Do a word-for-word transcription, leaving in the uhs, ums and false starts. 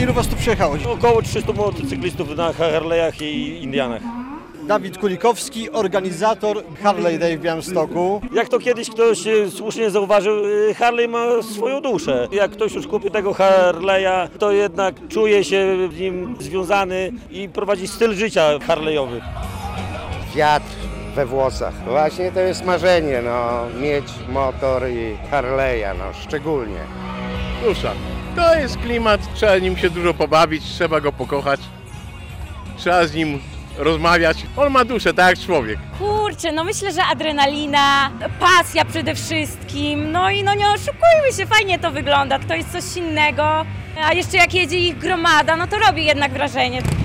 Ilu was tu przyjechało? Około trzystu motocyklistów na Harley'ach i Indianach. Dawid Kulikowski, organizator Harley Day w Białymstoku. Jak to kiedyś ktoś e, słusznie zauważył, e, Harley ma swoją duszę. Jak ktoś już kupi tego Harley'a, to jednak czuje się z nim związany i prowadzi styl życia harleyowy. Wiatr we włosach. Właśnie to jest marzenie, no, mieć motor i Harley'a, no, szczególnie. Dusza. To jest klimat, trzeba nim się dużo pobawić, trzeba go pokochać, trzeba z nim rozmawiać. On ma duszę, tak jak człowiek. Kurczę, no myślę, że adrenalina, pasja przede wszystkim, no i no nie oszukujmy się, fajnie to wygląda, to jest coś innego, a jeszcze jak jedzie ich gromada, no to robi jednak wrażenie.